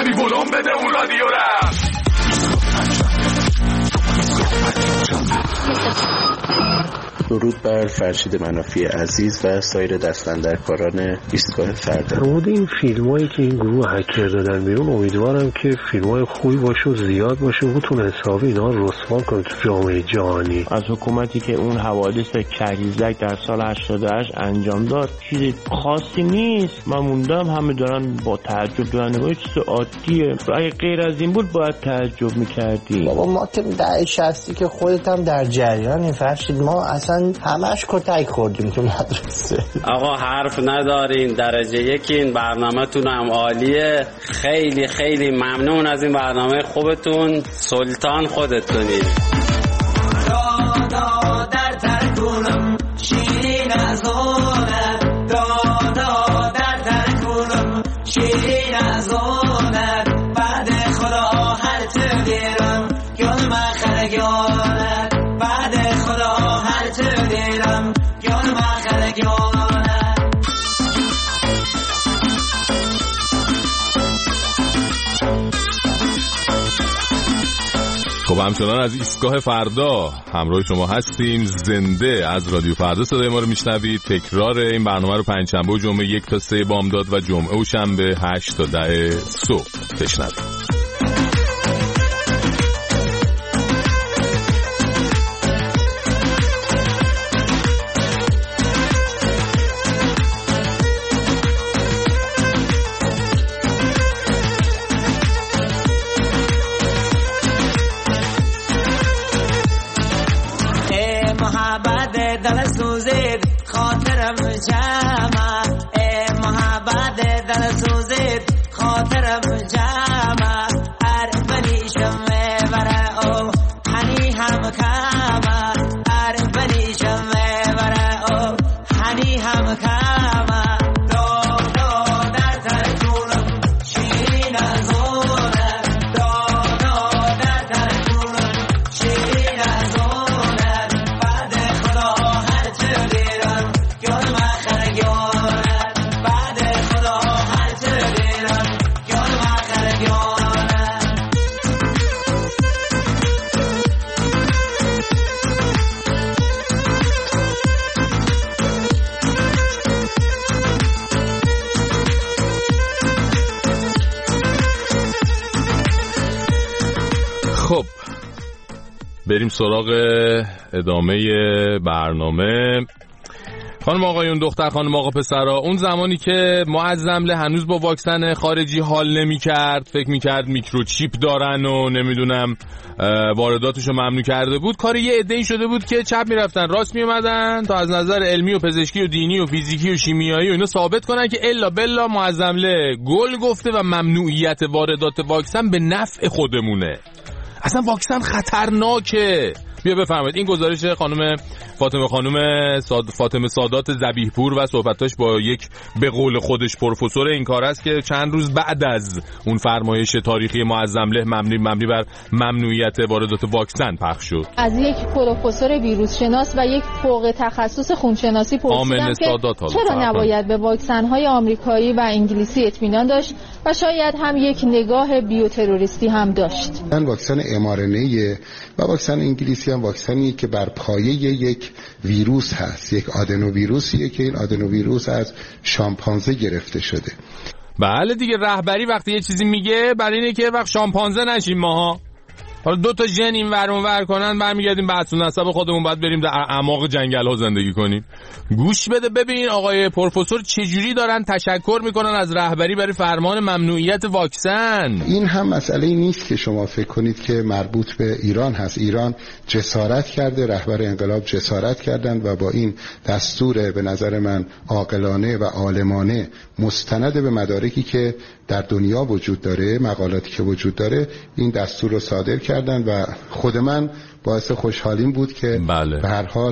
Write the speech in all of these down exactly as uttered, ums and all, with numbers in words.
بی بولون بده اون رادیو را. درود بر فرشید منافی عزیز و سایر دستاندرکاران ایستگاه فردا. در مورد این فیلمایی که این گروه هکر دادن بیرون، امیدوارم که فیلمای خوبی باشه و زیاد باشه و بتونه حسابی اینا رو رسوا کنه تو جامعه جهانی. از حکومتی که اون حوادث کریزک در سال هشتاد و هشت انجام داد چیزی خاصی نیست. من موندم همه دارن با تعجب دارن، نگاه چیز عادیه. اگه غیر از این بود باید تعجب می‌کردی. بابا ما که در شصتی که خودت هم در جریانی فرشید، ما اصلا همش کتک خوردیم تو مدرسه. آقا حرف ندارین، درجه یکین، برنامه‌تون هم عالیه. خیلی خیلی ممنون از این برنامه خوبتون. سلطان خودتونید. دادا در ترکونم شیرین از اونه، دادا در ترکونم شیرین از اونه، بعد خدا هر تغییرم گل مخرگانه، بعد خدا هر تغییرم گل مخرگانه. خب همچنان از ایستگاه فردا همراه شما هستیم. زنده از رادیو فردا صدای ما رو میشنوید. تکرار این برنامه رو پنجشنبه و جمعه یک تا سه بامداد و جمعه و شنبه هشت تا ده صبح بشنوید. خاطرم جمع، ای محبت دل سوزید خاطرم جمع، ار بلیشم وره او هنی هم کمه، ار بلیشم وره او هنی هم کمه، دادا در ترکونم شیرین از اونه، دادا در ترکونم شیرین از اونه، بعد خدا هر تغییرم گل مخرگانه، بعد خدا هر تغییرم گل مخرگانه. خب بریم سراغ ادامه برنامه. خانم آقایون، دختر خانم آقا پسرا، اون زمانی که معظمله هنوز با واکسن خارجی حال نمی کرد، فکر می کرد میکروچیپ دارن و نمیدونم وارداتشو ممنوع کرده بود، کار یه عده‌ای شده بود که چپ می رفتن راست می اومدن تا از نظر علمی و پزشکی و دینی و فیزیکی و شیمیایی و اینا ثابت کنن که الا بلا معظمله گل گفته و ممنوعیت واردات واکسن به نفع خودمونه. اصلا واکسن خطرناکه. بیا بفرمایید این گزارش خانم فاطمه خانم ساد فاطمه سادات ذبیح پور و صحبتاش با یک به قول خودش پروفسور این کار است که چند روز بعد از اون فرمایش تاریخی معظمله مبنی مبنی بر ممنوعیت واردات واکسن پخش شد. از یک پروفسور ویروس شناس و یک فوق تخصص خونشناسی پرسیدم که چرا نباید به واکسن‌های آمریکایی و انگلیسی اطمینان داشت و شاید هم یک نگاه بیوتروریستی هم داشت. من واکسن ام آر ان ای و واکسن انگلیسی هم واکسنی که بر پایه یک ویروس هست، یک آدنو ویروسیه که این آدنو ویروس از شامپانزه گرفته شده. بله دیگه، رهبری وقتی یه چیزی میگه برای اینه که وقت شامپانزه نشیم ماها. حالا دو تا ژن این ور اون ور کنن برمیگردیم به اصل نسب خودمون، بعد بریم در اعماق جنگل ها زندگی کنیم. گوش بده ببین آقای پروفسور چجوری دارن تشکر میکنن از رهبری برای فرمان ممنوعیت واکسن. این هم مسئله نیست که شما فکر کنید که مربوط به ایران هست. ایران جسارت کرده، رهبر انقلاب جسارت کردن و با این دستور به نظر من عاقلانه و عالمانه مستند به مدارکی که در دنیا وجود داره، مقالاتی که وجود داره، این دستور رو صادر کردن و خود من باعث خوشحالیم بود که بله. به هر حال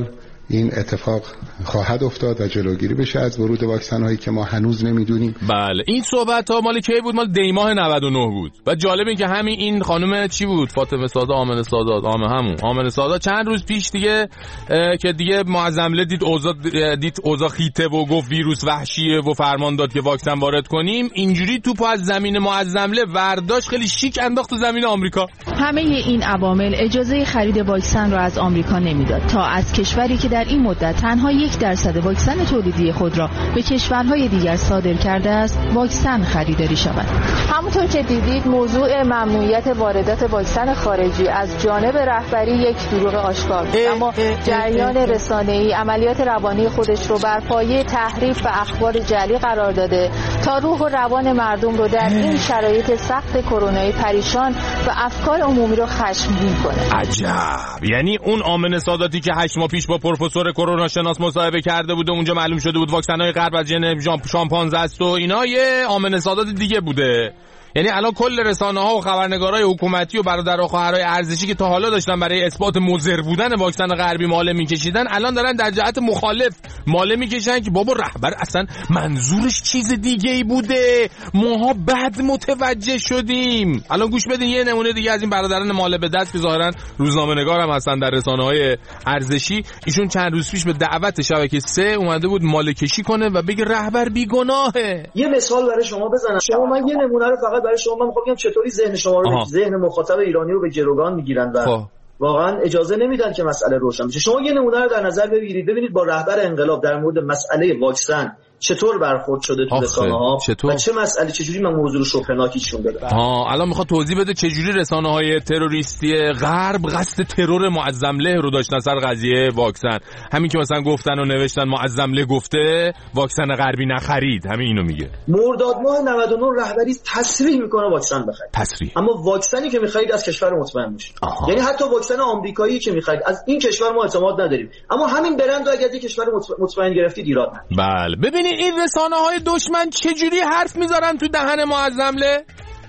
این اتفاق خواهد افتاد و جلوگیری بشه از ورود واکسن هایی که ما هنوز نمیدونیم. بله این صحبت ها مال کی بود؟ مال دی ماه نود و نه بود. و جالب این که همین این خانم چی بود؟ فاطمه ساده آمنه سادات آمه همون آمنه سادات چند روز پیش دیگه که دیگه معظمله دید اوضاع دید اوضاع خیته و گفت ویروس وحشیه و فرمان داد که واکسن وارد کنیم. اینجوری توپو از زمین معظمله ورداشت خیلی شیک انداخت تو زمین آمریکا. همه این عوامل اجازه خرید واکسن را از آمریکا نمیداد تا از کشوری که در این مدت تنها یک درصد واکسن تولیدی خود را به کشورهای دیگر صادر کرده است واکسن خریداری شود. همونطور که دیدید موضوع ممنوعیت واردات واکسن خارجی از جانب رهبری یک دروغ آشکار بود، اما جریان رسانه‌ای عملیات روانی خودش رو بر پایه تحریف و اخبار جعلی قرار داده تا روح و روان مردم رو در این شرایط سخت کرونایی پریشان و افکار عمومی رو خشمگین کنه. عجب، یعنی اون آمنه ساداتی که هشت ماه پیش با پروفسور کرونا شناس مصاحبه کرده بود و اونجا معلوم شده بود واکسن‌های غرب از ژن شامپانزه است و اینا، یه آمنه سادات دیگه بوده. یعنی الان کل رسانه‌ها و خبرنگارای حکومتی و برادر و خواهرای ارزشی که تا حالا داشتن برای اثبات مضر بودن واکسن غربی ماله میکشیدن، الان دارن در جهت مخالف ماله میکشن که بابا رهبر اصلا منظورش چیز دیگه ای بوده، ماها بعد متوجه شدیم. الان گوش بدین یه نمونه دیگه از این برادران ماله به دست که ظاهرا روزنامه‌نگار هم هستن در رسانه‌های ارزشی. ایشون چند روز پیش به دعوت شبکه سه اومده بود ماله کشی کنه و بگه رهبر بیگناهه. یه مثال برای شما بزنم. شما من یه نمونه رو فقط برای شما من می‌خوام بگم چطوری ذهن شما رو، ذهن مخاطب ایرانی رو به گروگان میگیرن و خواه. واقعا اجازه نمیدن که مسئله روشن بشه. شما یه نمونه رو در نظر بگیرید، ببینید با رهبر انقلاب در مورد مسئله واکسن چطور برخورد شده تو رسانه‌ها و چه مسئله چجوری من موضوع رو شوخناکیشون دادم. ها الان میخواد توضیح بده چجوری رسانه‌های تروریستی غرب قصد ترور معظمله رو داشتن سر قضیه واکسن. همین که مثلا گفتن و نوشتن معظمله گفته واکسن غربی نخرید، همین اینو میگه. مرداد ماه نود و نه رهبری تصریح میکنه واکسن بخرید. تصریح. اما واکسنی که میخرید از کشور مطمئن میشه. یعنی حتی واکسن آمریکایی که میخرید از این کشور ما اعتماد نداریم. اما همین برند رو اگه از این کشور مطمئن گرفتید ایراد نداره. بله ببینید این رسانه‌های دشمن چجوری حرف میذارن تو دهن معظمله.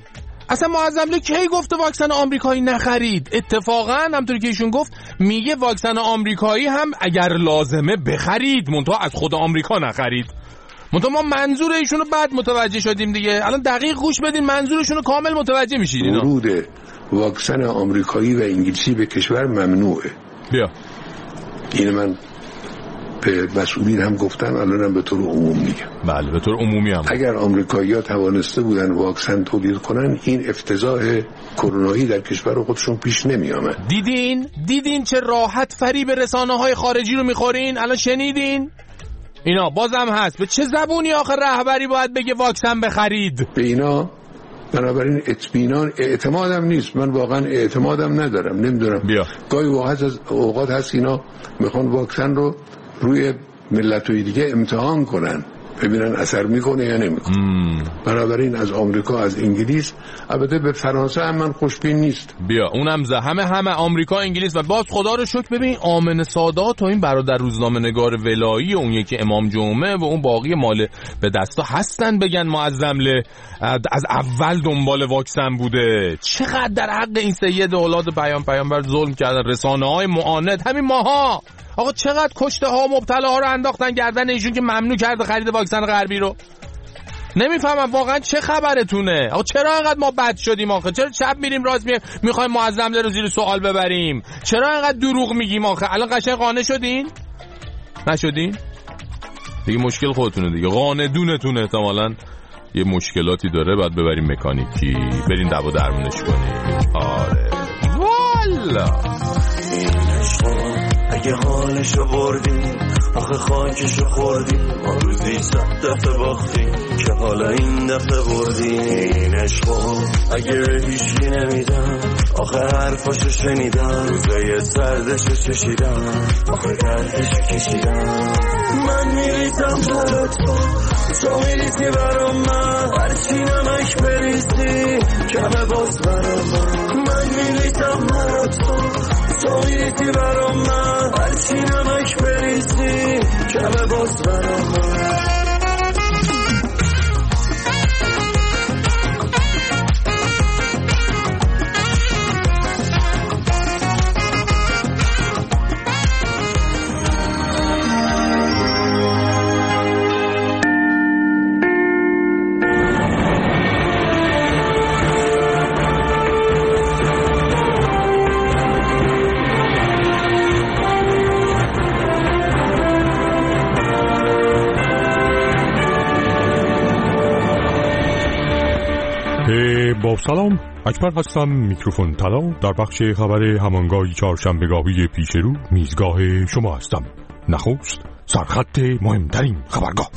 اصلا معظمله کی گفته واکسن آمریکایی نخرید؟ اتفاقا همونطوری که ایشون گفت میگه واکسن آمریکایی هم اگر لازمه بخرید، منتها از خود آمریکا نخرید. منتها ما منظور ایشونو بعد متوجه شدیم دیگه. الان دقیق گوش بدین منظورشونو کامل متوجه میشید. اینا ورود واکسن آمریکایی و انگلیسی به کشور ممنوعه. بیا این من به مسئولین هم گفتن، الانم به طور عمومی میگم. بله به طور عمومی هم اگر آمریکایی‌ها توانسته بودن واکسن تولید کنن، این افتضاح کرونایی در کشور خودشون پیش نمی آمد. دیدین دیدین چه راحت فریب رسانه‌های خارجی رو میخورین؟ الان شنیدین؟ اینا بازم هست. به چه زبونی آخه رهبری باید بگه واکسن بخرید؟ به اینا بنابراین اطمینان اعتمادم نیست. من واقعا اعتمادم ندارم. نمیدونم بیا. گاهی اوقات از اوقات هست اینا میخوان واکسن رو روی ملت‌های دیگه امتحان کنن ببینن اثر میکنه یا نمیکنه. بنابراین از آمریکا، از انگلیس، البته به فرانسه هم من خوشبین نیست. بیا اونم زه همه همه آمریکا، انگلیس و باز خدا رو شکر ببین آمنه سادات و این برادر روزنامه نگار ولایی و اون یکی امام جمعه و اون باقی مال به دستا هستن بگن معظمله از اول دنبال واکسن بوده. چقدر در حق این سید اولاد پیام پیامبر ظلم کردن رسانه‌های معاند، همین ماها. آقا چقدر کشته ها و مبتلا ها رو انداختن گردن ایشون که ممنوع کرده خرید واکسن غربی رو. نمیفهمم واقعا چه خبرتونه. آقا چرا اینقدر ما بد شدیم آخه؟ چرا چپ میریم راست میریم میخوایم معظمله رو زیر سوال ببریم؟ چرا اینقدر دروغ میگیم آخه؟ الان قشنگ قانع شدین؟ نشدین؟ دیگه مشکل خودتونه دیگه. قانع دونتونه احتمالاً یه مشکلاتی داره، بعد ببریم مکانیکی، برین دوا درمونش کنیم. آره والا اگه حالشو بردیم آخه خاکشو خوردیم، ما روزی صد دفعه باختیم که حالا این دفعه بردیم. این عشقو اگه به هیچی نمیدم آخه حرفاشو شنیدم، روزای سردشو چشیدم آخه دردشو کشیدم. من میریزم برا تو، تو میریزی برا من، هرچی نمک بریزی کمه باز برا من. من میریزم برا تو، تو میریزی برا من، هرچی نمک بریزی کمه باز برا من. با سلام، اکبر هستم، میکروفون طلا. در بخش خبر همانگاهی چهارشنبه‌گاهی پیش رو میزگاه شما هستم. نخست سرخط مهمترین خبرگاه.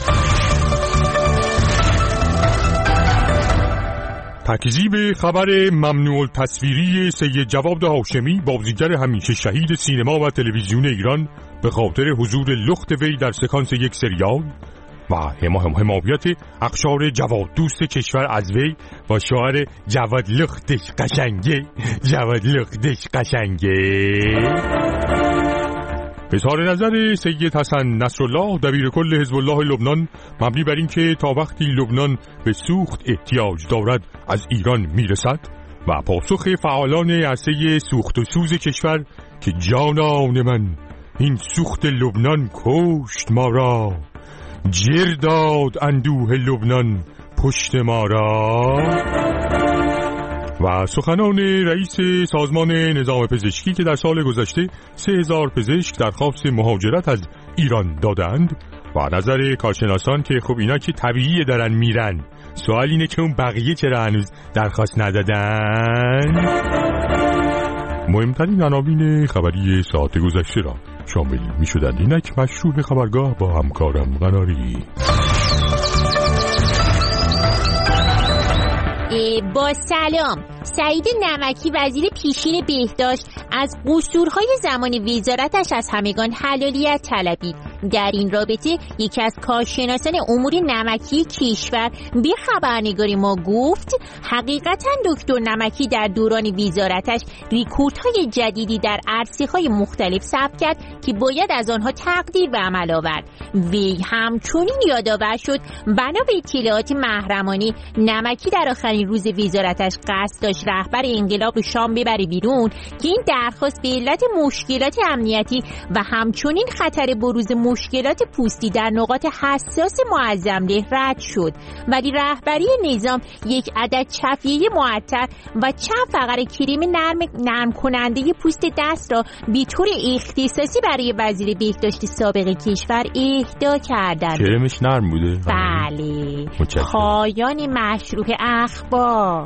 تکذیب خبر ممنوع التصویری سید جواد هاشمی، بازیگر همیشه شهید سینما و تلویزیون ایران، به خاطر حضور لخت وی در سکانس یک سریال و حمایت اقشار جواد دوست کشور از وی با شعار جواد لختش قشنگه، جواد لختش قشنگه. اظهار نظر سید حسن نصرالله دبیر کل حزب الله لبنان مبنی بر این که تا وقتی لبنان به سوخت احتیاج دارد از ایران میرسد و پاسخ فعالان عرصه سوخت و سوز کشور که جانان من این سوخت لبنان کشت ما را، جر داد اندوه لبنان پشت ما را. و سخنان رئیس سازمان نظام پزشکی که در سال گذشته سه هزار پزشک درخواست مهاجرت از ایران دادند و نظر کارشناسان که خب اینا که طبیعیه دارن میرن، سوال اینه که اون بقیه چرا هنوز درخواست ندادن. مهمترین عناوین خبری ساعت گذشته را شامل می شدند. اینک مشروع خبرگاه با همکارم قناری. با سلام، سعید نمکی وزیر پیشین بهداشت از قصورهای زمان وزارتش از همگان حلالیت طلبید. در این رابطه یکی از کارشناسان امور نمکی کشور به خبرنگار ما گفت حقیقتا دکتر نمکی در دوران وزارتش ریکوردهای جدیدی در عرصه‌های مختلف ثبت کرد که باید از آنها تقدیر به عمل آورد. وی همچنین یادآور شد بنا به اطلاعات محرمانه نمکی در آخرین روز وزارتش قصد داشت رهبر انقلاب شام ببره بیرون که این درخواست به علت مشکلات امنیتی و همچنین خطر بروز مشکلات پوستی در نقاط حساس معظم‌له رد شد، ولی رهبری نظام یک عدد چفیه معطر و چند فقره کریم نرم نرم کننده پوست دست را به طور اختصاصی برای وزیر بهداشت سابق کشور اهدا کردند. کریمش نرم بوده؟ بله. پایان مشروع اخبار.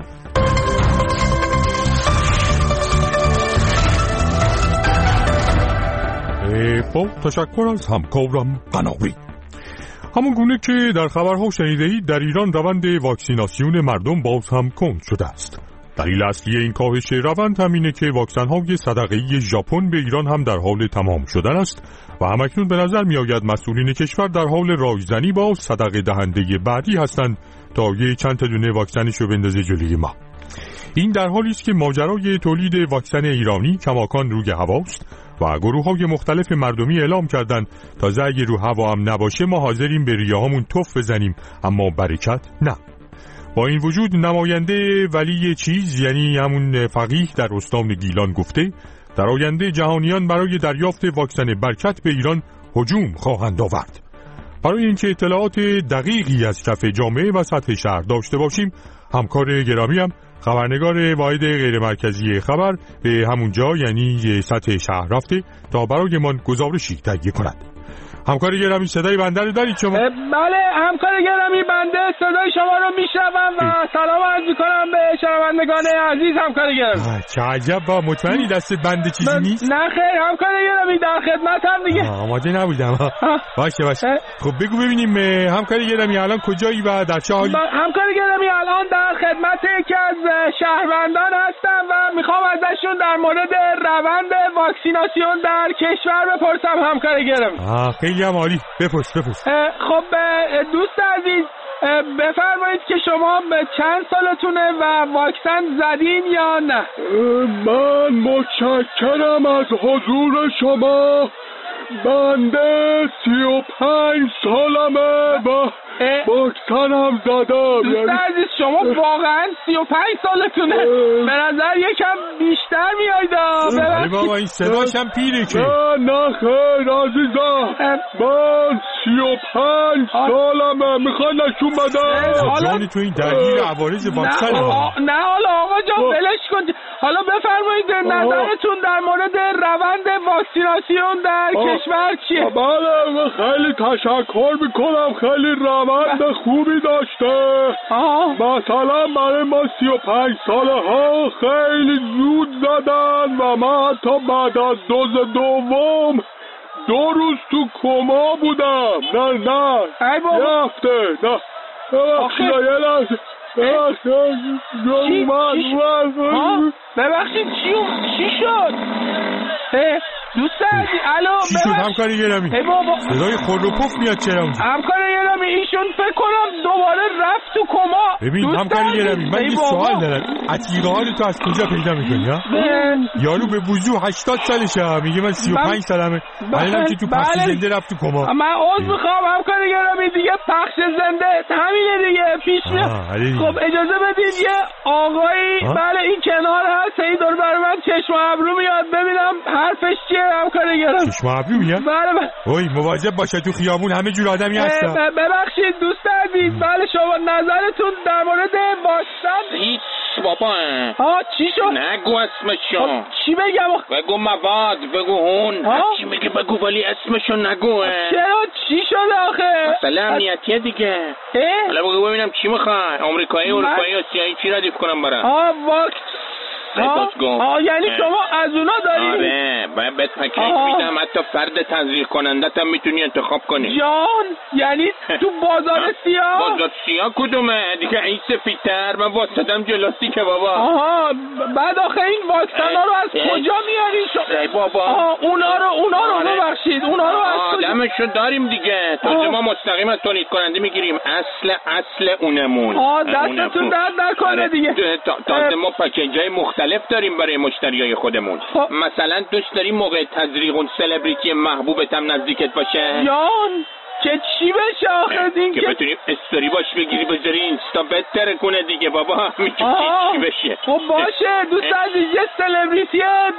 با تشکر از همکارم قناری. همون گونه که در خبرها شنیده‌اید، در ایران روند واکسیناسیون مردم باز هم کند شده است. دلیل اصلی این کاهش روند هم اینه که واکسن‌های صدقه‌ای ژاپن به ایران هم در حال تمام شدن است و همکنون به نظر می‌آید مسئولین کشور در حال رایزنی با صدقه دهنده بعدی هستند تا یک چند تا دونه واکسنشو بندازه جلوی ما. این در حالی است که ماجرای تولید واکسن ایرانی کماکان روی هواست و گروه‌های مختلف مردمی اعلام کردند تازه اگه رو هوا هم نباشه ما حاضریم به ریه‌هامون تف بزنیم اما برکت نه. با این وجود نماینده ولی چیز یعنی همون فقیه در استان گیلان گفته در آینده جهانیان برای دریافت واکسن برکت به ایران هجوم خواهند آورد. برای اینکه اطلاعات دقیقی از کف جامعه و سطح شهر داشته باشیم، همکار گرامی هم خبرنگار واحد غیر مرکزی خبر به همون جا یعنی سطح شهر رفته تا برای من گزارشی تهیه کند. همکار گرامی صدای بنده رو دارید شما؟ بله همکار گرامی، بنده صدای شما رو میشنوم و سلام عرض میکنم به شنوندگان عزیز. همکار گرامی چه عجب، با مطمئنی دست بنده چیزی نیست؟ نه خیر همکار گرامی، در خدمتم دیگه. آماده نبودم. باشه باشه. خب بگو ببینیم همکار گرامی الان کجایی و در چه حالی؟ همکار گرامی الان در خدمت یکی از شهروندان هستم و میخوام ازشون در مورد روند واکسیناسیون در کشور بپرسم. همکار گرامی خیلی هم عالی، بپرس بپرس. خب دوست عزیز بفرمایید که شما چند سالتونه و واکسن زدین یا نه؟ من متشکرم از حضور شما. بنده سی و پنج سالمه و واکسن هم زدم. دوست عزیز شما واقعا سی و پنج سالتونه؟ به نظر یکم بیشتر میایید. آره بابا این صداش هم پیره که. نه نه خیر عزیزم، من سی و پنج سالمه. میخوای نشون بدم؟ جانی تو این درگیر عوارض واکسن؟ نه حالا آقا جان بلش کن. حالا بفرمایید نظرتون در مورد روند واکسیناسیون در کشور چیه؟ بله خیلی تشکر میکنم، خیلی روند روند خوبی داشته. مثلا برای ما سی و پنج ساله ها خیلی زود زدن و من حتی بعد از دوز دوم دو روز تو کما بودم. نه نه یه هفته. نه ببخشید یه لحظه ببخشید چی چی شد؟ دوست عزیز الو چی شد همکاری گرامی؟ صدای خور و پف میاد چرا اونجا؟ همکاری گرامی ایشون فکر کنم دوباره رفت تو کما. ببین همکاری گرامی من یه سوال دارم. عتیقه حال تو از کجا پیدا میکنی ها؟ یارو به وضوح هشتاد سالشه میگه من سی و پنج سالمه. الانم که تو پخش زنده رفت تو کما. من عذر میخوام همکاری گرامی دیگه پخش زنده همینه دیگه پیش میاد. خب اجازه بدید یه آقایی بله این کنار هست این دور بر من چشم ابرو میاد ببینم حرفش چیه همکاری گرامی. چشم ابرو میاد؟ بله بله. اوی مواظب باشه تو خیابون همه جور آدمی هستن. ببخشید دوست عزیز بله شما نظرتون در مورد واکسن؟ هیچ بابا. ها چی شد؟ نگو اسمشو. چی بگم؟ بگو مواد بگو هون. چی میگه بگو ولی اسمشو نگو. چرا چی شده آخه؟ مثلا امنیتیه دیگه. حالا بگو ببینم چی میخوای؟ آمریکایی اروپایی آسیایی چی ردیف کنم برام؟ ها واکس آه یعنی شما از اونا داری؟ آره باید بهت پکیج میدم حتی فرد تزریق کنندت هم میتونی انتخاب کنی. جان یعنی تو بازار سیاه؟ بازار سیاه کدومه؟ دیگه این سفیدتر من واسدم جلوسی که بابا. آها بعد آخه این واکسن ها رو از کجا میاری شما؟ ای بابا آها اونا رو اونا رو ببخشید اونا رو از کجا؟ آدمشو داریم دیگه تازه ما مستقیم از تولید کننده میگیریم اصل اصل اونمون. آه دستتون درد نکنه دیگه. تازه ما پکیجای مختلف داریم برای مشتریای خودمون. مثلا دوست داریم موقع تزریق اون سلبریتی محبوبت هم نزدیکت باشه؟ جان که چی بشه آخه این که بتونیم استوری باش بگیری بذاری اینستا بهتر کنه دیگه بابا میتونی چی بشه. خب باشه دوست عزیز یه سلبریتی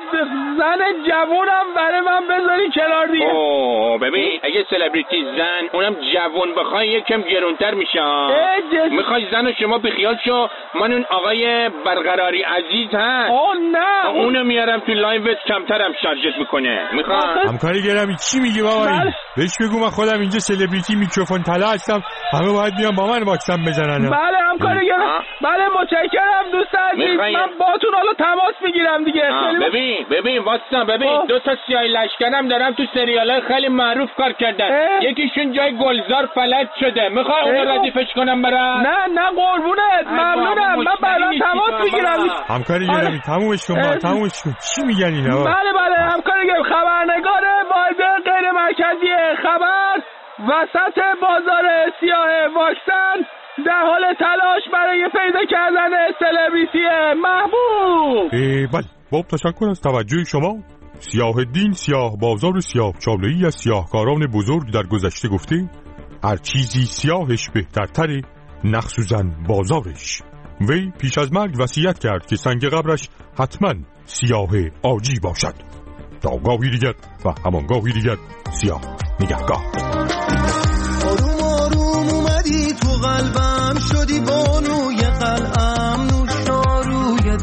زن جوونم برای من بذاری کنار دیگه. اوه ببین اگه سلبریتی زن اونم جوون بخوای یکم گرونتر میشه. میخوای زن و شما بخیال شو من اون آقای برقراری عزیز هست. اوه نه اونو میارم تو لایوت کمترم شارژت میکنه. میخوام همکاری گرامی چی میگی بابا؟ بهش بگو من خودم اینجا سلبریتی میکروفون طلا هستم همه باید بیان با من واکسن بزنن. بله همکاری گرامی بله متشکرم دوست عزیز من باتون حالا تماس میگیرم دیگه. ببین ببین واتساپ ببین آه. دو تا سیاه لشکرم دارم تو سریالای خیلی معروف کار کردن. یکیشون جای گلزار فلج شده میخوای اون ردیفش کنم برام؟ نه نه قربونت ممنونم من بعدا تماس میگیرم. همکاری گرامی تمومش کن با تمومش کن چی میگن اینا؟ بله بله همکاری گرامی خبرنگار واحد غیر مرکزی خبر وسط بازار سیاه واکسن در حال تلاش برای پیدا کردن سلبریتی محبوب. بله با تشکر از توجه شما. سیاه الدین سیاه بازار سیاه چاله‌ای از سیاهکاران بزرگ در گذشته گفته هر چیزی سیاهش بهترتره مخصوصاً بازارش. وی پیش از مرگ وصیت کرد که سنگ قبرش حتما سیاه آجی باشد. تا گاهی دیگر و همانگاهی دیگر سیاه نگهگاه. آروم آروم اومدی تو قلبم شدی بانوی قلعم نوشاروی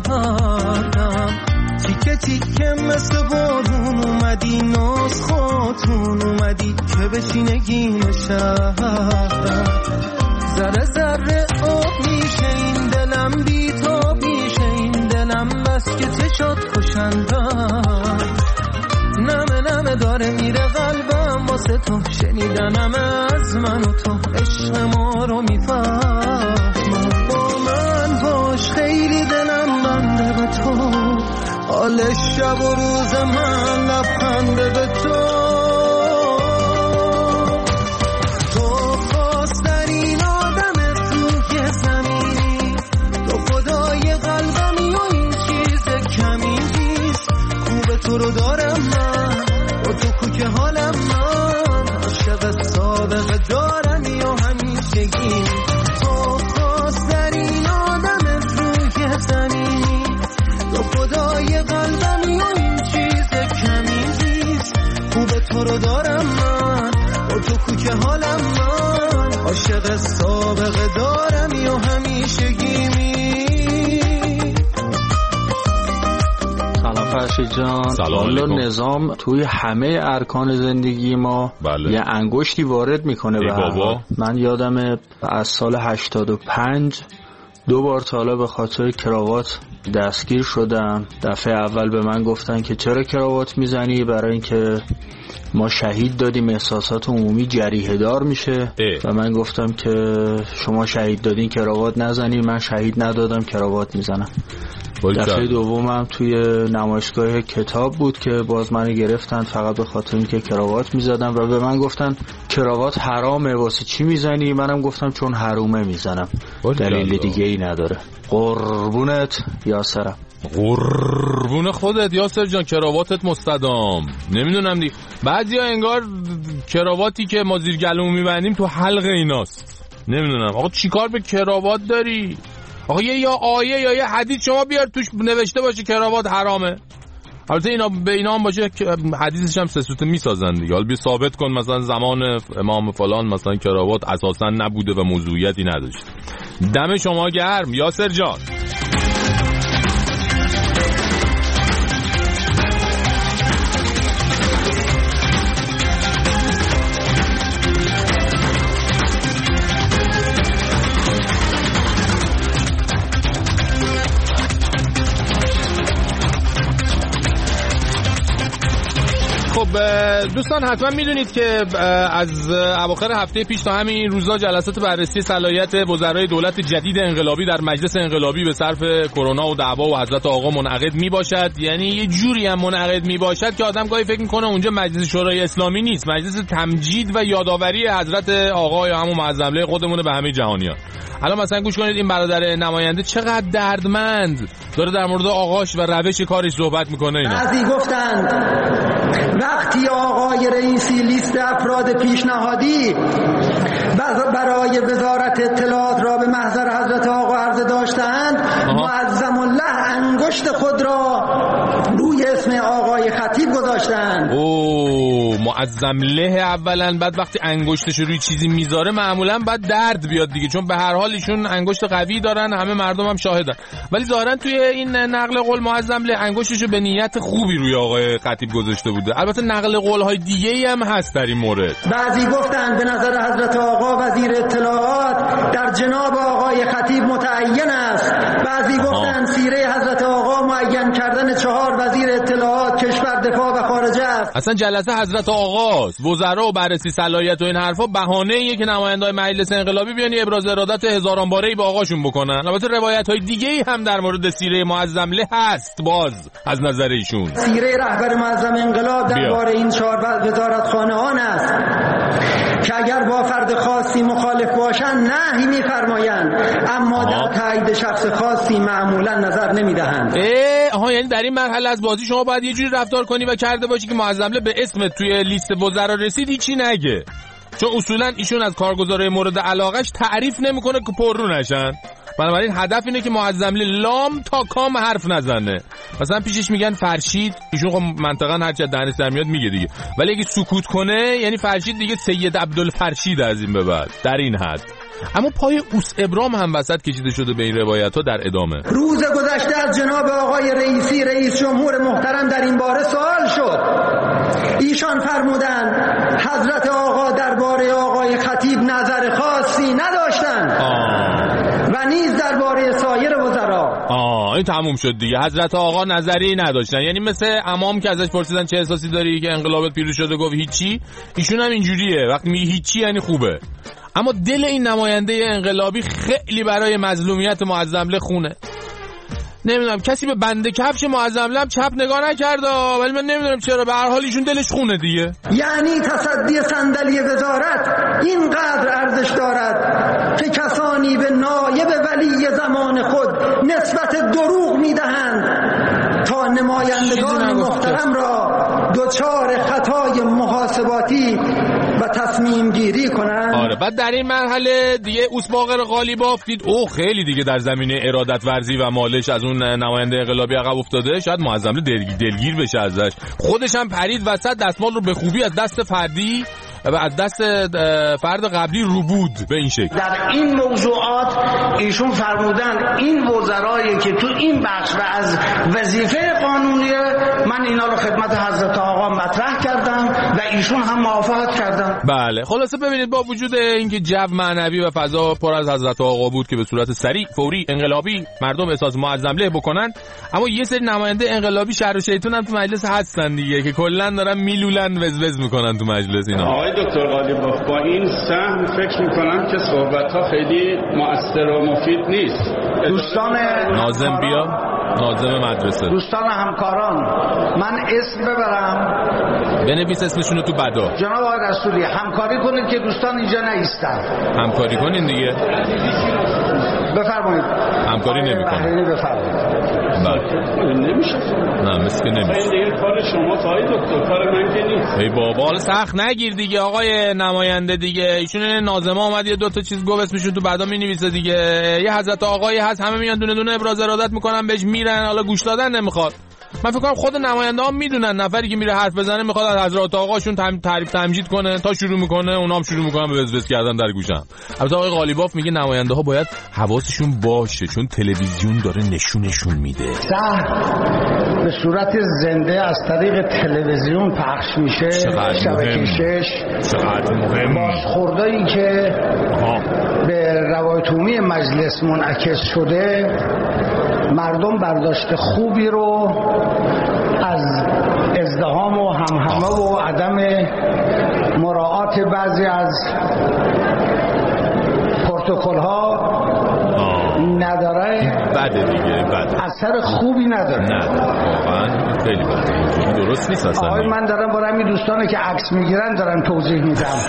دردم تیکه تیکه مثل بارون اومدی ناز خاتون اومدی که بشینگی شهرم ذره ذره آب میشه این دلم بی تا میشه این دلم بس که چشات کشندم نمه نمه داره میره قلبم واسه تو شنیدنم از من و تو عشق ما رو میفهمم با من باش خیلی دلم بنده به تو حال شب و روز من لبخنده به تو تو خواسترین آدم روی زمینی تو خدای قلبمی و این چیز کمی نیست خوب تو رو دارم من با تو کو که حالم من عاشق سابقه دارم یا همیشگی تو خواسترین آدم روی زمینی تو خدای قلبمی و این چیز کمی نیست خوب تو رو دارم من با تو کو که حالم من عاشق سابقه دارم یا همیشگی می فرشید جان. والا نظام توی همه ارکان زندگی ما بله. یه انگشتی وارد میکنه به هر. من یادمه از سال هشتاد و پنج دو بار تا حالا به خاطر کراوات دستگیر شدم. دفعه اول به من گفتن که چرا کراوات میزنی؟ برای اینکه ما شهید دادیم، احساسات عمومی جریحه دار میشه. اه. و من گفتم که شما شهید دادین کراوات نزنی، من شهید ندادم کراوات میزنم. دفعه دومم توی نمایشگاه کتاب بود که باز منو گرفتن فقط به خاطر اینکه کراوات میزدم و به من گفتن کراوات حرامه، واسه چی میزنی؟ منم گفتم چون حرومه میزنم، دلیل دیگه ای نداره. قربونت یاسرم. قربون خودت یاسر جان، کراواتت مستدام. نمیدونم دی بعضیا انگار کراواتی که ما زیر گلومون میبندیم تو حلق ایناست. نمیدونم آقا چیکار به کراوات داری؟ آقا یه یا آیه یا یه حدیث شما بیار توش نوشته باشه کراوات حرامه. البته اینا به اینا هم باشه حدیثش هم سه سوته میسازن دیگه. حالا بیا ثابت کن مثلا زمان امام فلان مثلا کراوات اساسا نبوده و موضوعیتی نداشت. دم شما گرم یاسر جان. خب دوستان حتما میدونید که از اواخر هفته پیش تا همین روزا جلسات بررسی صلاحیت وزرای دولت جدید انقلابی در مجلس انقلابی به صرف کرونا و دعوا و حضرت آقا منعقد میباشد. یعنی یه جوری هم منعقد میباشد که آدم گاهی فکر میکنه اونجا مجلس شورای اسلامی نیست، مجلس تمجید و یادآوری حضرت آقا یا همون معظم خودمون به همه جهانیان. الان مثلا گوش کنید این برادر نماینده چقدر دردمند داره در مورد آقاش و روش کارش صحبت میکنه. اینا بعضی گفتند وقتی آقای رئیسی لیست افراد پیشنهادی برای وزارت اطلاعات را به محضر حضرت آقا عرضه داشتند، معظم الله انگشت خود را روی اسم آقای خطیب گذاشتند. اوه معظم له اولا، بعد وقتی انگشتش روی چیزی میذاره معمولا بعد درد بیاد دیگه، چون به هر حال ایشون انگشت قوی دارن، همه مردم هم شاهدن. ولی ظاهرا توی این نقل قول معظم له انگشتشو به نیت خوبی روی آقای خطیب گذاشته بوده. البته نقل قول های دیگه ای هم هست در این مورد. بعضی گفتند به نظر حضرت آقا وزیر اطلاعات در جناب آقای خطیب متعین است. بعضی گفتند سیره حضرت آقا معین کردن چهار وزیر اطلاعات کشور دفاع و خارجه است. اصلا جلسه حضرت آقاست، وزرا و بررسی صلاحیت و این حرفا بهانه‌ایه که نمایندگان مجلس انقلابی بیان ابراز ارادت هزاران باره‌ای با آقاشون بکنن. البته روایت های دیگه ای هم در مورد سیره معظم له هست باز از نظر ایشون. سیره رهبر معظم انقلاب درباره این چهار وزارتخانه آن است که اگر با فرد خاصی مخالف باشند نهی می‌فرمایند، اما در تایید شخص خاصی معمولا نظر نمی‌دهند. آها یعنی در این مرحله از بازی شما باید یه جوری رفتار کنی و کرده باشی که معظم له به اسم توی لیست وزرا رسید هیچی نگه، چون اصولا ایشون از کارگزارای مورد علاقش تعریف نمیکنه که پررو نشن. بنابراین هدف اینه که معظم له لام تا کام حرف نزنه. مثلا پیشش میگن فرشید، ایشون خب منطقاً هر چه دهنش در میاد میگه دیگه، ولی اگه سکوت کنه یعنی فرشید دیگه سید عبدالفرشید از این به بعد، در این حد. اما پای اوس ابرام هم وسط کشیده شده به این روایت ها در ادامه. روز گذشته از جناب آقای رئیسی رئیس جمهور محترم در این باره سوال شد. ایشان فرمودند حضرت آقا درباره آقای خطیب نظر خاصی نداشتند و نیز درباره سایر وزرا. آه این تموم شد دیگه. حضرت آقا نظری نداشتن، یعنی مثل امام که ازش پرسیدن چه احساسی داری که انقلابت پیروز شده گفت هیچی. ایشون هم اینجوریه، وقتی میگه هیچی یعنی خوبه. اما دل این نماینده انقلابی خیلی برای مظلومیت معظم له خونه. نمیدونم کسی به بنده کفش معظم له چپ نگاه نکرده، ولی من نمیدونم چرا، به هر حال ایشون دلش خونه دیگه. یعنی تصدی صندلی وزارت اینقدر ارزش دارد که کسانی به نایب ولی زمان خود نسبت دروغ میدهند تا نمایندگان محترم را دچار خطای محاسباتی و تصمیم گیری کنند. آره بعد در این مرحله دیگه اوس باقر غالیب افتید. او خیلی دیگه در زمینه ارادت ورزی و مالش از اون نماینده انقلابی عقب افتاده. شاید معظم له دلگیر, دلگیر بشه ازش. خودش هم پرید وسط، دستمال رو به خوبی از دست فردی و از دست فرد قبلی رو بود به این شکل. در این موضوعات ایشون فرمودن این وزرایی که تو این بخش و از وظیفه قانونیه، من اینا رو خدمت حضرت آقا مطرح کردم و ایشون هم موافقت کردن. بله خلاصه ببینید با وجود اینکه جو معنوی و فضا پر از حضرت آقا بود که به صورت سریع، فوری، انقلابی مردم احساس معظم له بکنن، اما یه سری نماینده انقلابی شر و شیطون هم تو مجلس هستن دیگه که کلا دارن میلولن وزوز میکنن تو مجلس اینا. آقای دکتر غالیباف با این سهم فکر میکنم که صحبت‌ها خیلی مؤثر و مفید نیست. دوستان ناظم بیا، ناظم مدرسه، دوستان همکاران، من اسم ببرم بنویس اسمشونو تو بدا. جناب آقای رسولی همکاری کنید که دوستان اینجا نیستن. همکاری کنین دیگه. بفرمایید. همکاری نمی‌کنه. بفرمایید. بله. نمیشه. نه مثل که نمیشه. این دیگه کار شما آقای دکتر، کار من که نیست. ای بابا حالا سخت نگیر دیگه آقای نماینده دیگه. ایشون ناظمه اومد یه دو تا چیز گفت اسمشون تو بعدا می‌نویسه دیگه. یه حضرت آقایی هست همه میان دونه دونه ابراز ارادت میکنن بهش میرن، حالا گوش دادن نمیخواد. من فکر کنم خود نماینده ها میدونن نفری که میره حرف بزنه میخواد از حضرت آقاشون تعریف تمجید کنه، تا شروع میکنه اونام شروع میکنن به وزوز کردن در گوشم. البته آقای غالیباف میگه نماینده ها باید حواسشون باشه چون تلویزیون داره نشونشون میده. به صورت زنده از طریق تلویزیون پخش میشه، شبکه شش. چقدر مهم. بازخوردایی که آه. به روایت عمومی مجلس منعکس شده، مردم برداشت خوبی رو از ازدحام و همهمه و عدم مراعات بعضی از پروتکل ها نداره. بده دیگه، بده. اثر خوبی نداره. نه واقعا خیلی بده. اینجوری درست نیست اصلا. آقای من دارم برای همین دوستانی که عکس میگیرن دارم توضیح میدم.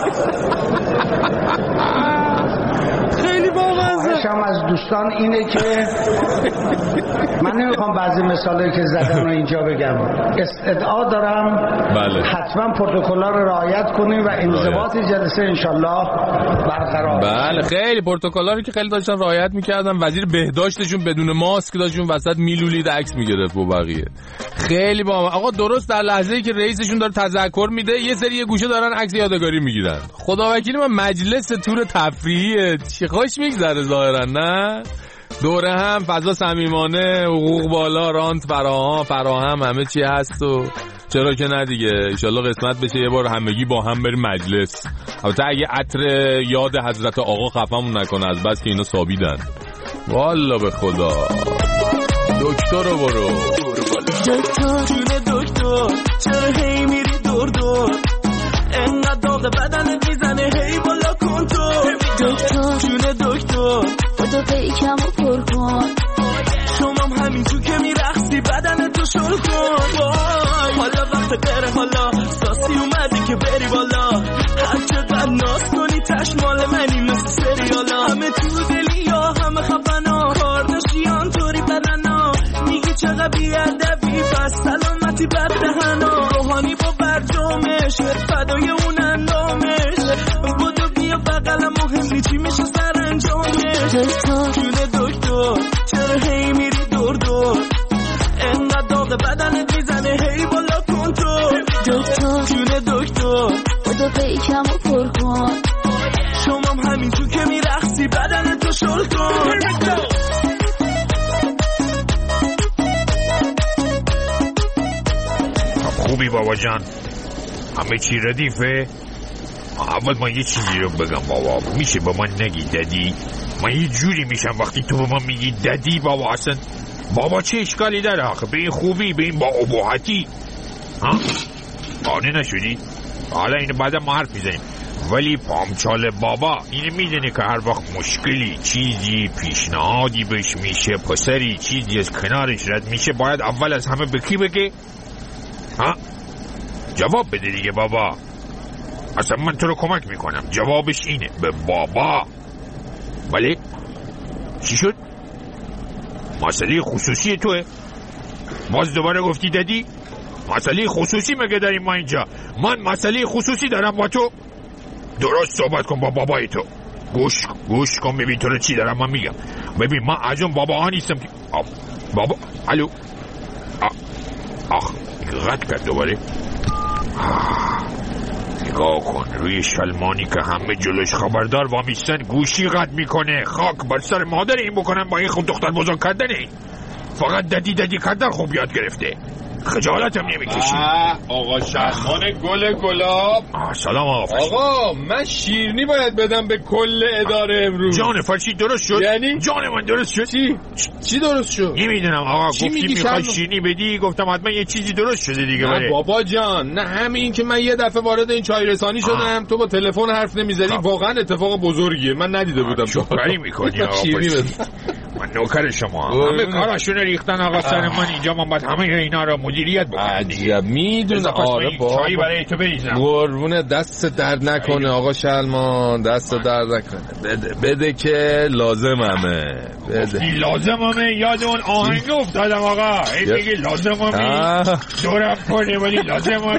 خیلی بامزه. شما از دوستان اینه که من نمیخوام بعضی مثالایی که زدم رو اینجا بگم، استدعا دارم بله. حتما پروتکل‌ها رو رعایت کنیم و انضباط جلسه انشالله برقرار. بله خیلی پروتکل‌ها رو که خیلی داشتن رعایت میکردن. وزیر بهداشتشون بدون ماسک داشتون وسط میلولید عکس میگرفت با بقیه. خیلی با آقا درست در لحظه‌ای که رئیسشون داره تذکر میده یه سری یه گوشه دارن عکس یادگاری میگیرن. خداوکیلی من مجلس تور تفریحیه چه خوش میگذره ظاهرا نه؟ دوره هم فضا صمیمانه، حقوق بالا، رانت فراهم فراهم همه چی هست و چرا که نه دیگه. انشالله قسمت بشه یه بار همگی با هم بریم مجلس. البته اگه عطر یاد حضرت آقا خفمون نکنه از بس که اینا سابیدن. والا به خدا. دکتر رو برو دکتر جون دکتر چرا هی میری دور دور، انقدر داغ بدنت میزنه هی بالا کن تو. دکتر جون دکتر خدا پیکم و پر کن، شمام همین تو که میرخصی بدن تو شل کن. حالا وقت بره، حالا ساسی اومدی که بری بالا، هر چقدر ناز کنی تشمال منی مثل سریالا. همه تو دلی یا همه خفنا، کار نشیان طوری بدنا، میگی چقدر بیادبی بس سلامتی بد دهنا. روحانی با برجامش فدای اون اندامش، بودو بیا بقلم مهم چی میشه سر انجامش. جون دکتر چرا هی میری دور دور، انقدر داغ بدنت میزنه هی بالا کن تو. دکتر جون دکتر بودو پیکم و پر کن، شمام همین تو که میرخصی بدن تو شل کن. خوبی بابا جان؟ همه چی ردیفه؟ اول من یه چیزی رو بگم بابا، میشه با من نگی ددی؟ من یه جوری میشم وقتی تو به من میگی ددی بابا. اصلا بابا چه اشکالی داره آخه به این خوبی، به این با ابهتی؟ ها؟ قانه نشدی؟ حالا اینو بعدا ما حرف میزنیم. ولی پامچال بابا اینو میدونه که هر وقت مشکلی، چیزی، پیشنهادی بهش میشه، پسری چیزی از کنارش رد میشه، باید اول از همه به کی بگه؟ ها؟ جواب بده دیگه بابا. اصلا من تو رو کمک میکنم، جوابش اینه به بابا. ولی چی شد؟ مسئله خصوصی توه؟ باز دوباره گفتی دادی؟ مسئله خصوصی مگه داریم ما اینجا؟ من مسئله خصوصی دارم با تو؟ درست صحبت کن با بابای تو. گوش گوش کن ببین تو رو چی دارم من میگم. ببین من از اون بابا ها نیستم که آه. بابا الو آه. آخ قطع کرد دوباره. نگاه کن روی شلمانی که همه جلوش خبردار وامیستن گوشی قد میکنه. خاک بر سر مادر این بکنم با این خود دختر بزرگ کردن این. فقط ددی ددی کردن خوب یاد گرفته. خجالتم نمیکشی. آقا شلمان گل گلاب. سلام آقا فرشید. آقا من شیرینی باید بدم به کل اداره امروز. جان فرشید درست شد؟ یعنی جان من درست شد؟ چی؟ چی درست شد؟ نمیدونم آقا. گفتی میخوای شیرینی بدی گفتم حتما یه چیزی درست شده دیگه. نه بابا جان، نه همین که من یه دفعه وارد این چای رسانی شدم تو با تلفن حرف نمیزدی واقعا اتفاق بزرگیه. من ندیده بودم. شکری میکنی آقا فرشید. من نوکر شما. همه کاراشون ریختن آقا سر من اینجا. من باید همه اینا رو مدیریت بکنم. عجب میدونه. آره بابا چایی برای تو بریزم. قربونه دست درد نکنه آقا شلمان، دست درد نکنه. بده بده که لازممه. بده لازممه. یاد اون آهنگ افتادم آقا. این میگی لازممه دورم کنه ولی لازممه.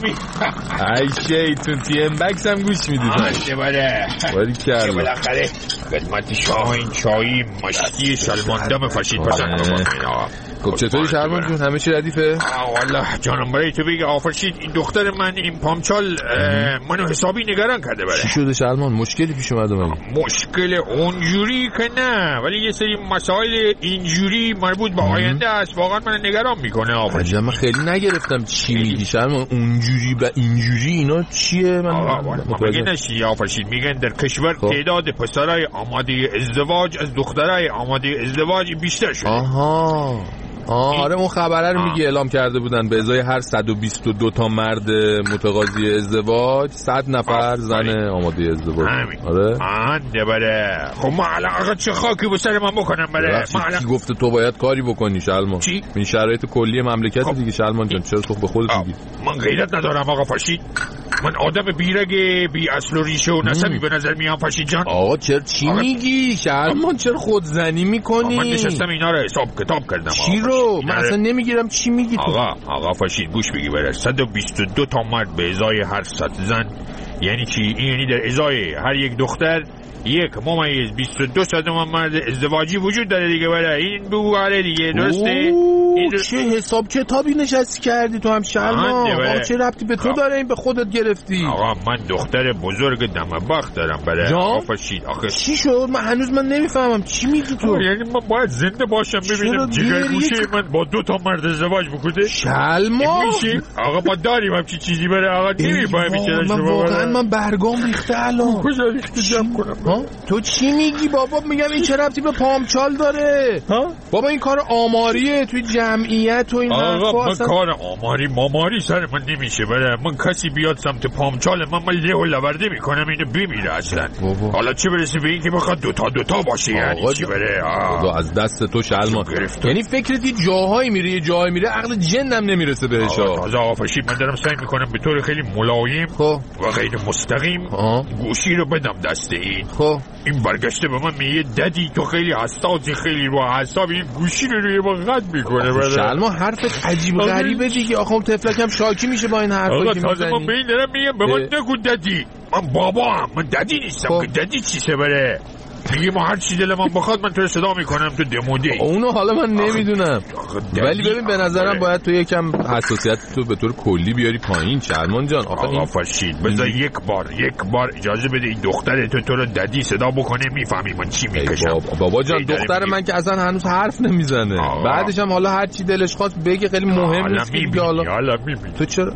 ای شیطون تی ام بکس هم گوش میدید. آنده بره باری کرده بالاخره خدمت شما این چایی مشتی شلمان دم فرشید پسند بکنید آقا. خب چطوری شلمان جون؟ همه چی ردیفه؟ والله جانم برای تو بگه آقا فرشید این دختر من این پامچال منو حسابی نگران کرده بره. چی شده شلمان؟ مشکلی پیش اومده من؟ مشکل اونجوری که نه ولی یه سری مسائل اینجوری مربوط به آینده است. واقعا من نگران میکنه آقا فرشید. من خیلی نگرفتم چی میگی شلمان. اونجوری و اینجوری اینا چیه؟ من متوجه نشی آقا فرشید. میگن در کشور تعداد پسرای آماده ازدواج از دخترای آماده ازدواج بیشتر شده. آها آره اون خبره رو میگی اعلام کرده بودن به ازای هر صد و بیست و دو تا مرد متقاضی ازدواج صد نفر زن آماده ازدواج. آره آنده بره. خب ما الان چه خاکی به سر من بکنم بره؟ کی گفته تو باید کاری بکنی شلمان؟ چی؟ این شرایط کلی مملکت دیگه شلمان جان. چرا تو به خودت میگی؟ من غیرت ندارم آقا فرشید. من آدم بیرگه بی اصل و ریشه و نسبی به نظر میام فرشید جان. آقا چرا چی آقا... میگی شلمان؟ چرا خودزنی میکنی؟ من نشستم اینا رو حساب کتاب کردم. چی رو؟ من اصلا نمیگیرم چی میگی تو؟ آقا آقا فرشید گوش بگی بره. صد و بیست و دو تا مرد به ازای هر صد زن یعنی چی؟ این یعنی در ازای هر یک دختر یک ممیز بیست و دو صدم مرد ازدواجی وجود داره دیگه. بره این بگو آره دیگه درسته؟ این در... چه حساب کتابی نشستی کردی تو هم شلمان؟ چه ربطی به تو داره این به خودت گرفتی؟ آقا من دختر بزرگ دم بخت دارم بره. آقا فرشید آخه چی شد؟ من هنوز من نمیفهمم چی میگی تو؟ یعنی من باید زنده باشم ببینم جگرگوشه من با دو تا مرد ازدواج بکنه؟ شلمان آقا ما داریم همچی چیزی بره آقا نمیفهمی چرا شما واقعا من برگام ریخته الان. کجا ریخته جمع کنم؟ تو چی میگی بابا؟ میگم این چه ربطی به پامچال داره؟ ها؟ بابا این کار آماریه توی جمعیت و این حرفا. آقا من کار آماری ماماری سر من نمیشه. بره من کسی بیاد سمت پامچال من من له و لورده میکنم اینو بمیره اصلا. حالا چه برسه به این که بخواد دوتا دوتا باشه یعنی چی بره؟ از دست تو شلمان. یعنی فکرت یه جاهایی میره یه جایی میره عقل جنم نمیرسه بهش. آقا فرشید من دارم سعی میکنم به طور خیلی ملایم و غیر مستقیم گوشی رو بدم دست این. خب این برگشته به من میگه ددی تو خیلی حساسی خیلی رو اعصاب این گوشی رو روی ما قطع میکنه. بله شلمان حرفت عجیب غریبه دیگه. آخه اون تفلکم شاکی میشه با این حرفا که میزنی. آقا من به این دارم میگم به من نگو ددی. من بابا هم من ددی نیستم که ددی چی سه بره. میگه ما هر چی دل من بخواد من تو رو صدا میکنم تو دموده. اونو حالا من نمیدونم ولی ببین به نظرم باید تو یکم حساسیت تو به طور کلی بیاری پایین شلمان جان. آقا این... فرشید بذار یک بار یک بار اجازه بده این دختر تو تو رو ددی صدا بکنه میفهمی من چی میکشم. بابا, بابا جان دختر من که اصلا هنوز حرف نمیزنه. بعدش هم حالا هر چی دلش خواست بگه خیلی مهم نیست که حالا حالا میبینی تو چرا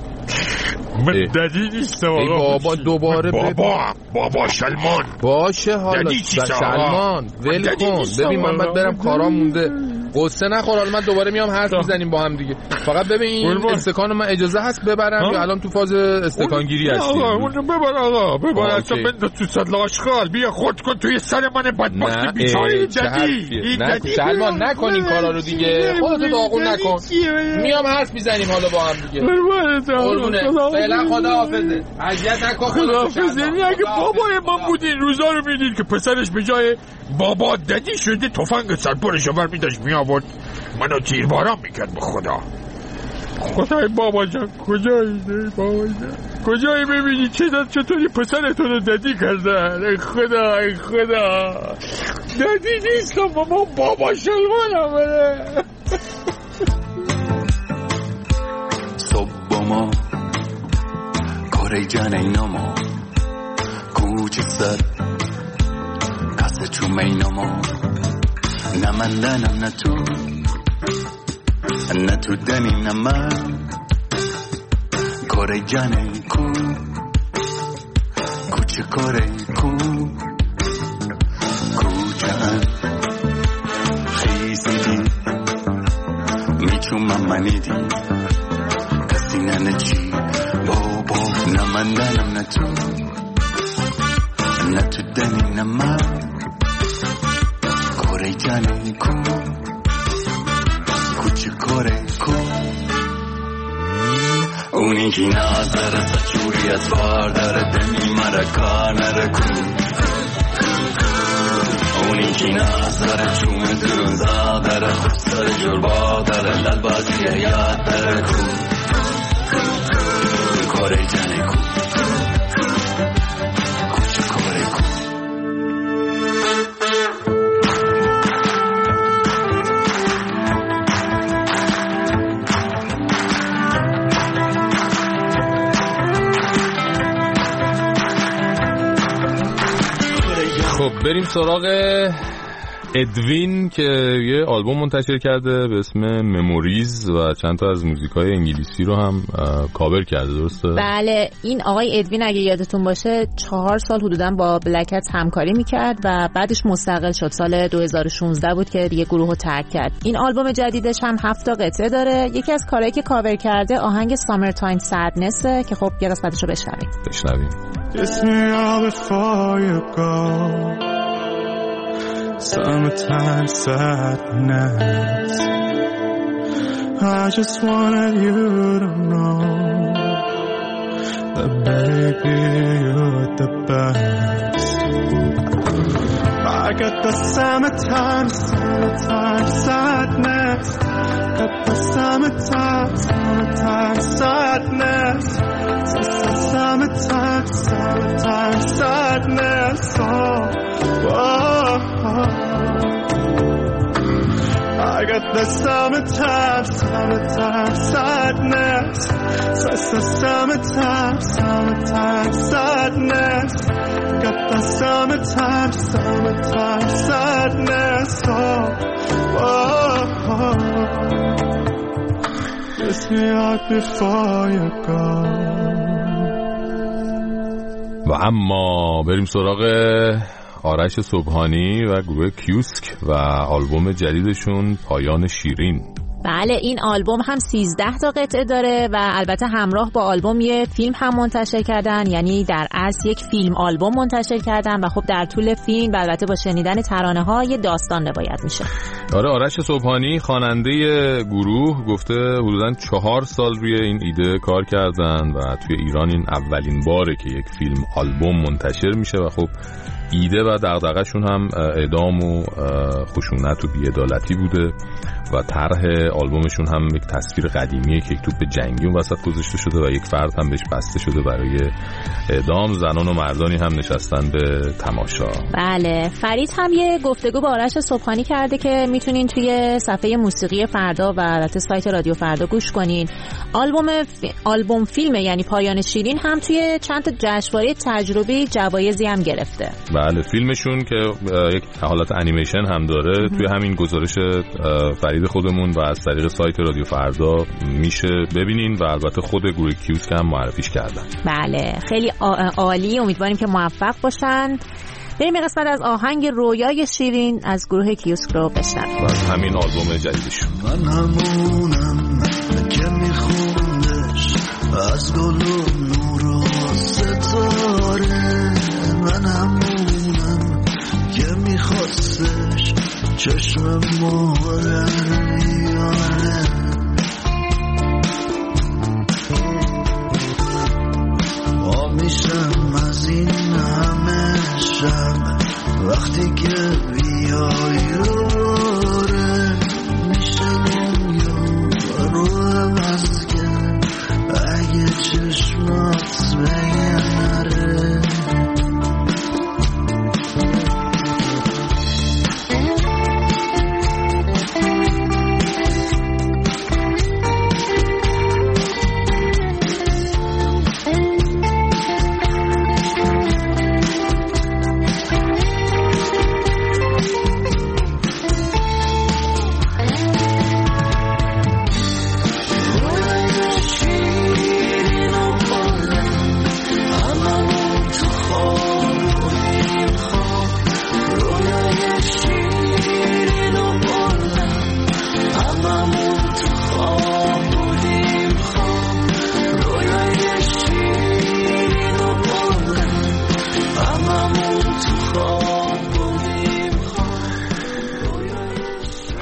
من ددی نیستم آقا. بابا دوباره بابا بابا شلمان باشه حالا شلمان ول کن. ببین من باید برم کارام مونده. قصه نخور حالا من دوباره میام حرف میزنیم با هم دیگه. فقط ببین این استکانو من اجازه هست ببرم یا الان تو فاز استکانگیری هستیم؟ آقا اونو ببر آقا ببر اصلا بند تو صد لاشخال بیا خود کن توی سر من بدبخت بیچاره ددی. نه شلمان نکن این کارا رو دیگه. خودت داغون نکن. میام حرف میزنیم حالا با هم دیگه. قربونه فعلا خداحافظه. اذیت نکن. خداحافظ. یعنی اگه بابای من بود این روزا رو میدید که پسرش به جای بابا ددی شده تفنگ سرپرشو برمیداشت میآورد منو تیرباران میکرد. به خدا خدای بابا جان کجایی بابا جان کجایی؟ ببینی چطوری پسرتو رو ددی کردن. ای خدا ای خدا ددی نیستم بابا بابا شلمانم. بره صبح ما کاری جان اینامو کوچه سر قصد چون مینما نه من دنم نه تو نه تو دنی نه من کاره جنه کو کوچه کاره کو کوچه خیزی دی میچون من منی دی کسی نه چی بابا نه من دنم نه تو نه تو دنی نه من کاره جنه کو کوچه کاره کو اونی که نظر سچوری از بار داره دمی مرا کار نرکو اونی که نظر چوم دروزا داره خود سر جربا داره لال بازی یاد داره کو کاره جنه کو کوچه کاره کو خب بریم سراغ ادوین که یه آلبوم منتشر کرده به اسم مموریز و چند تا از موزیکای انگلیسی رو هم کاور کرده، درسته؟ بله، این آقای ادوین اگه یادتون باشه چهار سال حدوداً با بلک کت همکاری میکرد و بعدش مستقل شد. سال دو هزار و شانزده بود که دیگه گروه رو ترک کرد. این آلبوم جدیدش هم هفت تا قطعه داره. یکی از کارهایی که کاور کرده آهنگ سامر تایم سدنسه که خب یه قسمتش رو بشنویم. بشنویم. Summertime sadness. I just wanted you to know that baby you're the best. I got the summertime, summertime sadness. Got the summertime, summertime sadness. Summertime, summertime sadness. Oh, whoa. I got the summertime, summertime sadness. So it's the summertime, summertime sadness. Got the summertime, summertime sadness. Oh, whoa. Kiss me out before you go. و اما بریم سراغ آرش صبحانی و گروه کیوسک و آلبوم جدیدشون پایان شیرین. بله، این آلبوم هم سیزده تا قطعه داره و البته همراه با آلبوم یه فیلم هم منتشر کردن، یعنی در اصل یک فیلم آلبوم منتشر کردن و خب در طول فیلم و البته با شنیدن ترانه ها یه داستان روایت میشه. آره، آرش صبحانی خواننده گروه گفته حدوداً چهار سال روی این ایده کار کردن و توی ایران این اولین باره که یک فیلم آلبوم منتشر میشه و خب ایده و دغدغه‌شون هم اعدام و خشونت و بی‌عدالتی بوده و طرح آلبومشون هم یک تصویر قدیمیه که یک توپ جنگی اون وسط گذاشته شده و یک فرد هم بهش بسته شده برای اعدام. زنان و مردانی هم نشستن به تماشا. بله، فرید هم یه گفتگو با آرش صبحانی کرده که میتونین توی صفحه موسیقی فردا و البته سایت رادیو فردا گوش کنین. آلبوم فی... آلبوم فیلم یعنی پایان شیرین هم توی چند تا جشنواره تجربی جوایزی هم گرفته. بله، فیلمشون که یک حالت انیمیشن هم داره توی همین گزارش فرید خودمون و از طریق سایت رادیو فردا میشه ببینین و البته خود گروه کیوسک هم معرفیش کردن. بله، خیلی عالی، امیدواریم که موفق باشن. بریم یه قسمت از آهنگ رویای شیرین از گروه کیوسک رو بشنویم. از همین آلبوم جدیدشون. من همونم که میخوندش از گل و نور و ستاره، من همونم که میخواستش چشم مهره یاره، ما میشم از این همه شب وقتی که بیایی روره، میشه دنیا رو عوض کرد اگه چشمات بگره.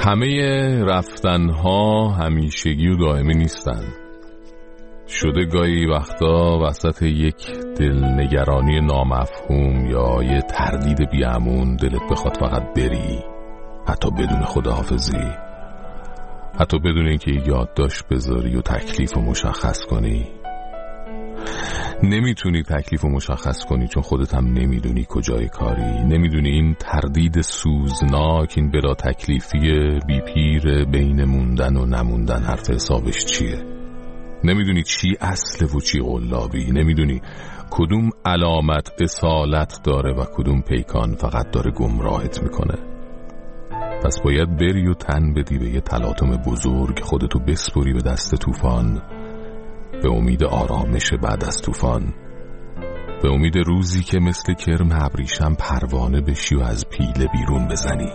همه رفتنها همیشگی و دائمی نیستن. شده گاهی وقتا وسط یک دلنگرانی نامفهوم یا یه تردید بیامون دلت بخواد فقط بری، حتی بدون خداحافظی، حتی بدون اینکه یادداشت بذاری و تکلیف رو مشخص کنی. نمیتونی تکلیف رو مشخص کنی چون خودت هم نمیدونی کجای کاری، نمیدونی این تردید سوزناک، این بلا تکلیفی بی پیر بین موندن و نموندن حرف حسابش چیه. نمیدونی چی اصله و چی قلابی، نمیدونی کدوم علامت اصالت داره و کدوم پیکان فقط داره گمراهت میکنه. پس باید بری و تن بدی به یه تلاطم بزرگ، خودتو بسپری به دست طوفان، به امید آرامش بعد از طوفان، به امید روزی که مثل کرم ابریشم پروانه بشی و از پیله بیرون بزنی.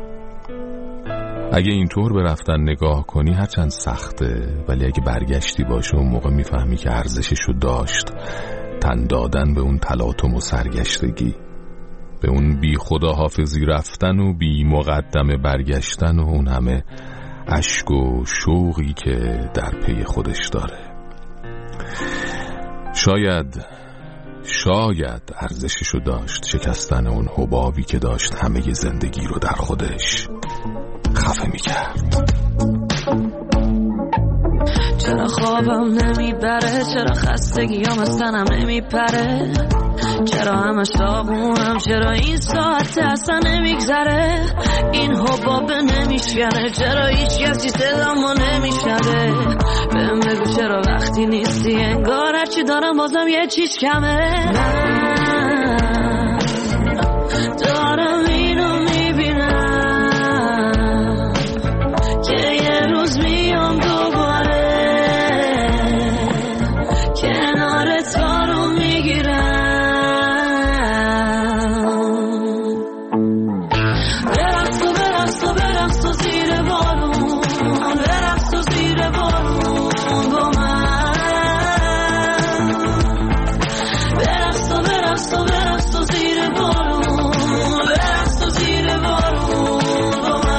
اگه اینطور به رفتن نگاه کنی هرچند سخته، ولی اگه برگشتی باشه اون موقع میفهمی که ارزششو داشت تن دادن به اون تلاطم و سرگشتگی، به اون بی خداحافظی رفتن و بی مقدمه برگشتن و اون همه اشک و شوقی که در پی خودش داره. شاید شاید ارزششو داشت شکستن اون حبابی که داشت همه زندگی رو در خودش خفه میکرد. چرا خوابم نمیبره، چرا خستگیام از تنم نمیپره، چرا همش داغونم، چرا این ساعت اصلا نمیگذره، این حباب نمیشکنه، چرا هیچ کسی صدامو نمیشنده. بهم بگو چرا وقتی نیستی انگار هرچی دارم بازم یه چیز کمه. من دارم اینو میبینم که یه روز میام دوباره کنارت کارو میگیرم. برقص و برقص و برقص و زیر بارون، برقص و زیر بارون با من. برقص و برقص و برقص و زیر بارون، برقص و زیر بارون با من.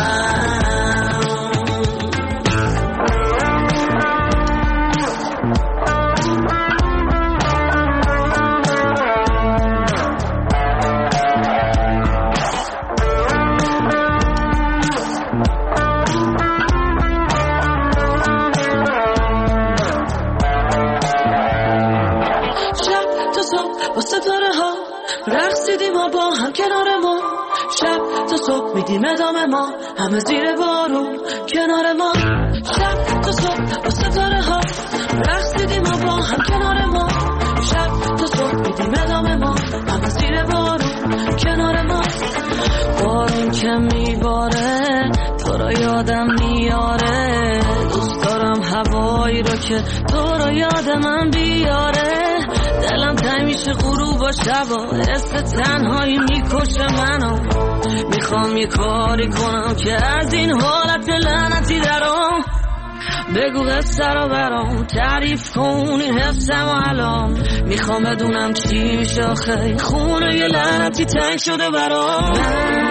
با ستاره ها رقصیدیم ما با هم کنار ما، شب تا صبح میدیم ادامه ما همه زیر بارون کنار ما. شب تا صبح با ستاره ها رقصیدیم ما با هم کنار ما، شب تا صبح میدیم ادامه ما همه زیر بارون کنار ما. بارون که میباره تو رو یادم میاره، دوست دارم هوایی رو که تو رو یاد من بیاره. دلم تنگ میشه غروب و شبا، حس تنهایی میکشه منو. میخوام یه کاری کنم که از این حالت لعنتی درام. بگو قصه رو برام تعریف کن این حسم و الان. میخوام بدونم چی میشه آخه خونه یه لعنتی تنگ شده برام.